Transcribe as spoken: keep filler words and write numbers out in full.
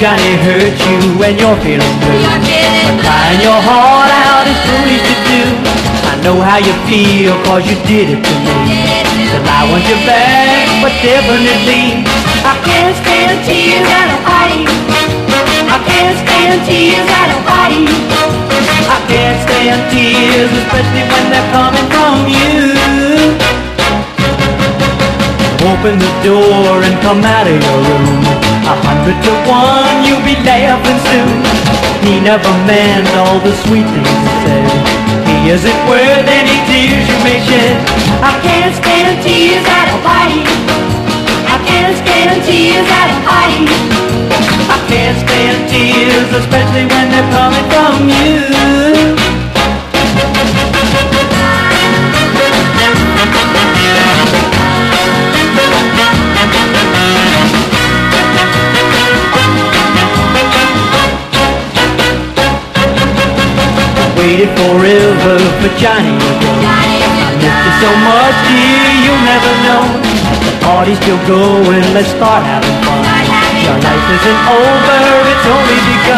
Johnny hurt you when you're feeling blue. But crying your heart out is foolish to do. I know how you feel cause you did it to me. Till I want you back, but definitely I can't stand tears at a fight. I can't stand tears at a fight. I can't stand tears, especially when they're coming from you. Open the door and come out of your room. A hundred to one, you'll be laughing soon. He never meant all the sweet things he said. He isn't worth any tears you may shed. I can't stand tears at a fight. I can't stand tears at a fight. I can't stand tears, especially when they're coming from you. Waited forever for Johnny to go. I missed you so much, dear, you'll never know. The party's still going, let's start having fun. Your life isn't over, it's only begun.